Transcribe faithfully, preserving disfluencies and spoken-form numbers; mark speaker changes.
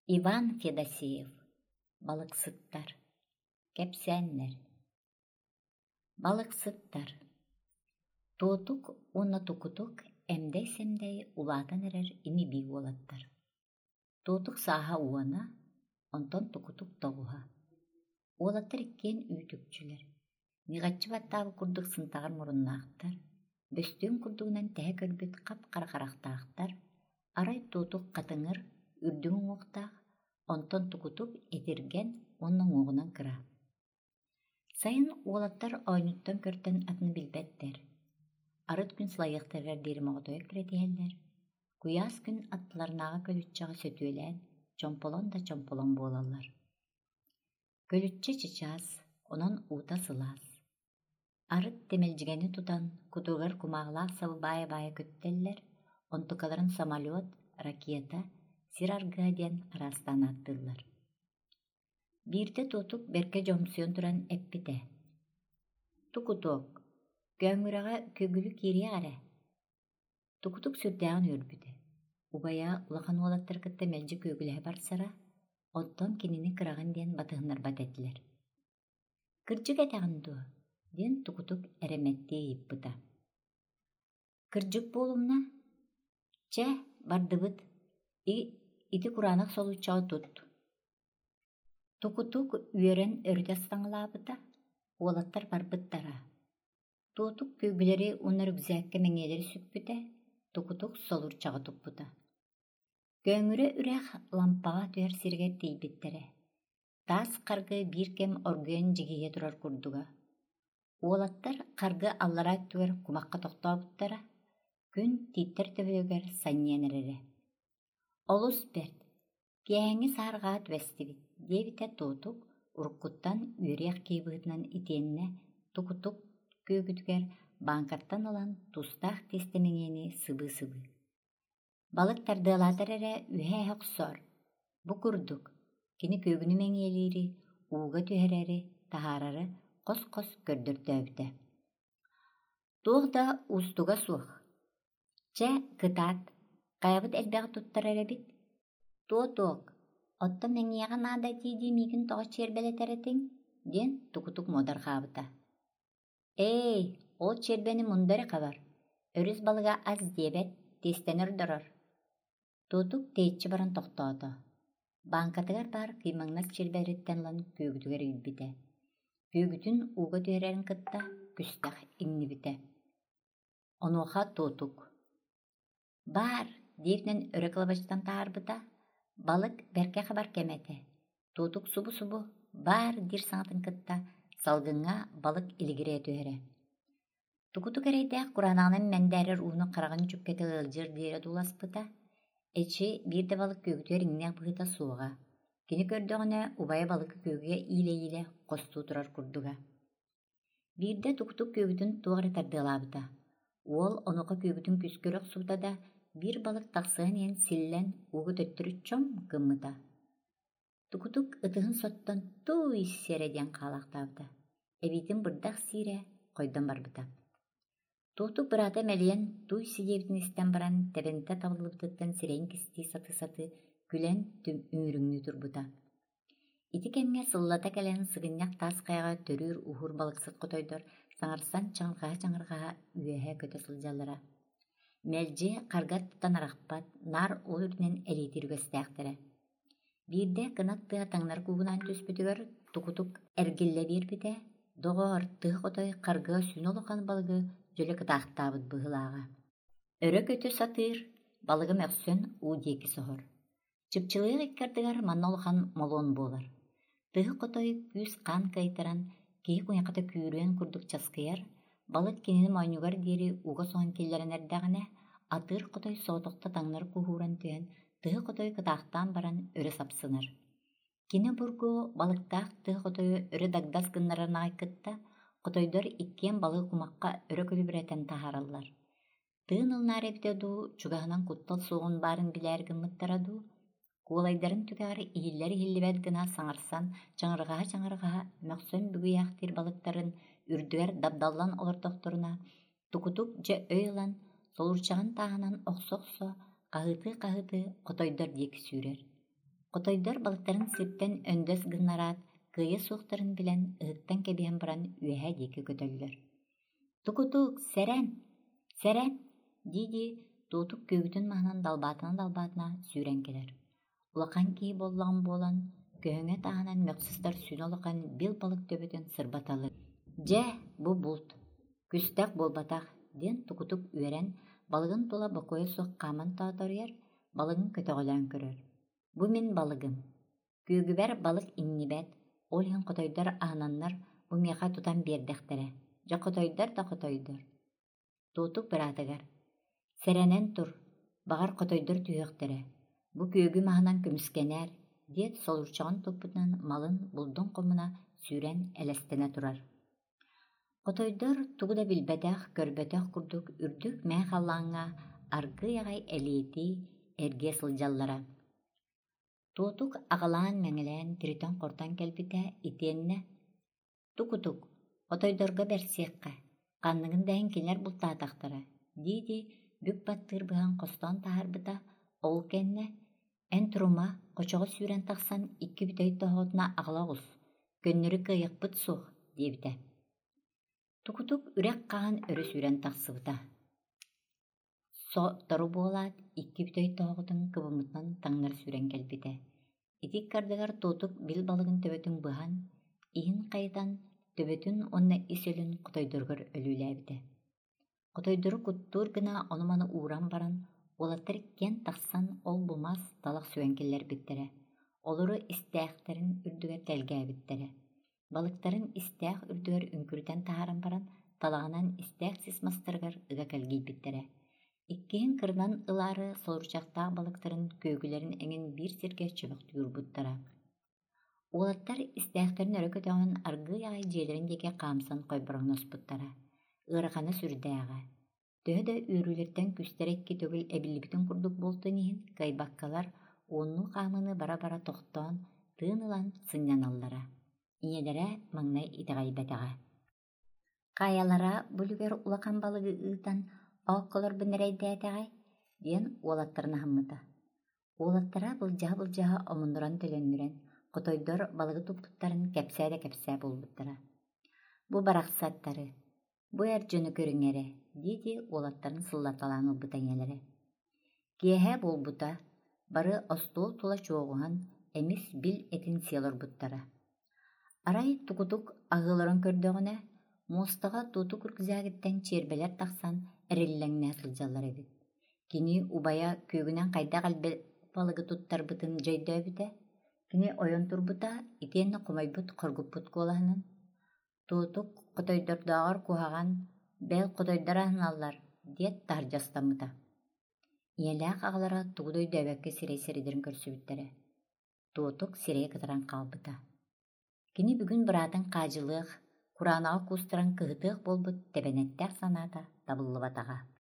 Speaker 1: Иван Федосеев. Балыксыттар. Кепсәннер. Балыксыттар. Туотук уна тукутук эмдей-семдей улаатан эрер ини бии уолаттар. Туотук сааха уана, онтон тукутук тоҕуха. Уолаттар иккиэн үүтүкчүлэр. Миҕаччы баттаабы курдук сынтаҕар муруннаахтар, бөстүөн курдугунан тэһэ көрбүт кап-карахарахтаахтар, арай туотук хатыҥыр, үрдүҥ уҥуохтаах, онтон тукутук этирген оннуң уоҕунан кыра. Сайын уолаттар ойнуттан көртөн атны билбэттэр. Арыт күн сылайыахтарар диэри моҕотойа киретиһэллэр. Куяас күн аттыларнааҕа көлүччэҕэ сөтүөлээн, чомполон да чомполон буолаллар. Көлүччэ чычаас, онон уута сылаас. Арыт темэлдьигэни тутан, кутугар кумааҕылаах сабы баайа-баайа көттэллэр, онтукаларын самолет, ракета, сир аргыһа диэн араастаан ааттыыллар. Биирдэ туотук берке дьомсуйан туран эппитэ. Тукутуок, көҥүрэҕэ көгүлү киириэх эрэ. Тукутук сүрдээҕин үөрбүтэ. Убайаа улахан уолаттар кытта мэлдьи көгүлэһэ барсара, оттон кинини кыраҕын диэн батыһыннарбат этилэр. Кырдьык этэҕин дуо, диэн тукутук эрэмэттии ыйыппыта. Кырдьык буолумна? Чэ, бардыбыт, и ити кураанах солууччаҕы тут. Тукутук үөрэн өрүтэ саҥалаабыта, уолаттар барбыттара. Туотук күүгүлэри уна рюкзакка мэҥиэлэри сүппүтэ, тукутук солурчаҕы туппута. Көҥүрэ үрэх лампаҕа түһэр сиригэр тийбиттерэ. Таас харгы биир кэм оргуйан дьигиһиэ турар курдуга. Уолаттар харгы аллара түгэр кумакка тохтообуттара, күн тииттэр төбөлөгөр санньыан эрэрэ. Олус берт, киэһэҥҥи саарҕаат үөстибит, диэбитэ туотук уруккуттан үөриэх киибыһытынан итиэннэ тукутук күүгүтүгэр баанкаттан ылан тустаах тиэстэмэҥиэни сыбыы-сыбыы. Балык тардыалаатар эрэ үһэ охсоор. Бу курдук, кини күүгүнү мэҥиэлиири, ууга түһэрэри, таһаарары хос-хос көрдөртөөбүтэ. Туох да устуга суох. Чэ, кытаат, хайабыт элбэҕи туттар эрэбит. Туотуок, отто мэҥиэҕэ наада тиидии миигин тоҕо чиэрбэлэтэрэтиҥ, диэн тукутук муодарҕаабыта. Эй, ол чиэрбэни мундари хабар, өрүс балыга аз диэбэт, тиэстэнэр дорор. Туотук тэйиччи баран тохтоото. Баанкатыгар баар кыймаҥнар чиэрбэриттэн ылан күүгүтүгэр үйбүтэ. Күүгүтүн ууга түһэрэрин кытта күстэх иҥнибитэ. Онуоха туотук. Баар, диэбинэн өрө кылабачтан таарбыта, балык берке хабар кэметэ. Туотук субу-субу, баар диир саҥатын кытта салгыҥҥа балык илигирээ түһэрэ. Тукутук эрэйдээх кураанаҕынан мэндээрэр ууну хараҕын чүккэтэ ылдьыр диэри дууласпыта, эчи биирдэ балык күүгүтүгэр иҥнээх быһыта суоҕа. Кини көрдөҕүнэ убайа балыкы күүгүгэ иилэ-иилэ хостуу турар курдуга. Биирдэ тукутук күүгүтүн туох эрэ тардыалаабыта. Уол онуоха күүгүтүн күскөрөх суута да биир балык тахсыһан иэн силлэн уугу төттөрү чом гыммыта. Тукутук ытыһын соттон туй сиэрэ диэн хаалаахтаабыта. Эбиитин бырдах сиирэ хойдон барбыта. Туотук быраата мэлийэн туй сииэбитин истэн баран тэбэнтэ табыллыбытыттан сирэйин кистии саты-саты күлэн үҥүрүҥнүү турбута. Ити кэмҥэ сыллата кэлэн сыгынньах таас хайаҕа төрүүр уһур балыксыт хотойдор саҥарсан чаҥырҕаһа-чаҥырҕаһа үөһэ көтө сылдьаллара. Мэлдьи харгат тутан арахпат, наар ол үрдүнэн элиити үрэгэстээхтэрэ. Биирдэ кынат тыа таҥнар куугунаан түспүтүгэр тукутук эргиллэ биэрбитэ, доҕоор тыа хотой харгыа сүн олохан балыгы дьөлө кытаахтаабыт быһылааҕа. Өрө көтө сатыыр, балыгым өхсөн уу диэки соһор. Чыпчылыйах иккардыгар манна олохан молуон буолар. Тыһы хотой күүс хаан кыайтаран, киһи куняхата күүрүөн курдук часкыйар, балык кинини мойнугар диэри уга соһон киллэрэн эрдэҕинэ, атыыр хотой соотохто таҥнар куһууран түһэн тыһы хотой кытаахтаан баран өрө сапсынар. Кини бургу балыктаах тыһы хотойу өрө дагдас гыннаран аайкытта, хотойдор иккиэн балыгы кумакка өрө көлүбүрэтэн таһаараллар. Тыын ылнаар эбитэ дуу чугаһынан куттал суоҕун баарын билээр гыммыттара дуу, куолайдарын түгээр иһиллэр иһиллибэт гына саҥарсан чаҥырҕаһа-чаҥырҕаһа мөхсөн бүгүйээхтиир балыктарын үрдүгэр дабдаллан олордохторуна тукутук дьэ өй ылан солурчаҕын тааһынан охсо-охсо, хаһыытыы-хаһыытыы хотойдор диэки сүүрэр. Котойдор балыктарын сыптан өндөс гыннараат, кыйы суохтарын билэн ыһыттан кэбиэн баран үөһэ диэки көтөллөр. Тукутук, сэрэн, сэрэн диди туутук күүгүтүн маһынан далбаатына далбаатына сүүрэн келер. Улахан кии боллаҕын буолан, көһөҥө таһынан мөхсүстэр сүн олохан бил балык төбөтүн сырбаталыр. Дьэ, бу булт, күстэх буолбатах диэн тукутук үөрэн балыгын тула бокуойа суох хааман тооторуйар, балыгын көтөҕөлөөн көрөр. Бу мин балыгым. Күүгүбэр балык иннибэт, ол иһин хотойдор аһынаннар бу миэхэ тутан биэрдэхтэрэ. Дьэ хотойдор да хотойдор. Туутук быраатыгар. Сэрэнэн тур, баҕар хотойдор түһүөхтэрэ. Бу күүгү маһынан көмүскэнээр, диэт солурчаҕын туппутунан малын булдуң хомуна сүүрэн элэстэнэ турар. Хотойдор тугу да билбэтэх, көрбөтөх курдук үрдүк мээ халлааҥҥа аргый аҕай элиэти эргиэ сылдьаллара. Туотук аҕалаан мэҥэлээн тиритэн хортон кэлбитэ итиэннэ: «Тукутук, хотойдорго бэрсиэххэ, хаанныгын дэйин кинилэр бултаатахтара» диити бүк баттыыр быһан хостоон таһаарбыта, ол кэннэ: «Эн турума хочоҕо сүүрэн тахсан икки бүтэйит тоһуотуна аҕалаҕус, көннөрү кыайахпыт суох» диэбитэ. Тукутук үрэк хаан өрө сүүрэн тахсыбыта. Со тору буолаат икки бүтэйит тоһоҕутун кыбымытынан таҥнар сүүрэн кэлбитэ. Итик кардыгар туутук бил балыгын төбөтүн быһан, иһин хайытан төбөтүн онна ис өлүн хотойдоргор өлүүлээбитэ. Хотойдору куттуур гына ону-маны ууран баран, уолаттар киэн тахсан ол бумас талах сүөнкиллэр биттэрэ, олору истээхтэрин үрдүгэр дэлгээбиттэрэ. Балыктарын истээх үрдүгэр үҥкүрүтэн таһааран баран, талагынан истээх сис мастарыгар ыга кэлгийбиттэрэ. Иккиһин кырынан ылаары солурчахтаах балыктарын көөгүлэрин эҥин биир сиргэ чөбөх түгүрбуттара. Уолаттар истээхтэрин өрө көтөҕүн аргый аҕай дьиэлэрин диэки хаамсан хойбороҥноспуттара. Ыарахана сүрдээҕэ. Төһө да үөрүүлэртэн күстэр икки төгүл эбиллибитин курдук буолтун иһин кайбаккалар уоннуу хаамыны бара-бара тохтоон, тыын ылан сынньаналлара. Иñэлэрэ маҥнай итэҕэйбэтэҕэ. Хаайалара бүлүгэр улахан балыгы ыытан оокколор быннэрэйдээтэҕэй диэн уолаттарына хаммыта. Уолаттара былдьаһа-былдьаһа омуннуран төлөннүрэн, хотойдор балыгы туппуттарын кэпсээ да кэпсээ буолбуттара. «Бу барахсаттары, бу эр дьону көрүҥэрэ» диити уолаттарын сыллаталаан ылбыта иñэлэрэ. Киэһэ буолбута, бары остуол тула чуоҕуһан эмис бил этин сиэлорбуттара. Арай тукутук аһыылорон көрдөҕүнэ, муустаҕа туутук үргүзээҕиттэн чиэрбэлэр тахсан эриллэҥнээ сылдьаллар эбит. Кини убайа күүгүнэн хайдах элбэ балыгы туттарбытын дьайдөөбүтэ, кини ойон турбута, итиэннэ хумайбут хоргуппут куолаһынан: «Туутук хотойдордоҕор куһаҕан бэл хотойдор аһыналлар» диэт таһырдьастаммыта. Иэлээх аҕалара тугудой дөбөккө сирэй сиридэрин көрсүбүттэрэ. Туутук сирэй кытаран хаалбыта. Кини бүгүн быраатын хаадьылыах, кураанаҕа куустаран кыһытыах буолбут тэбэнэттээх санаата табыллыбатаҕа.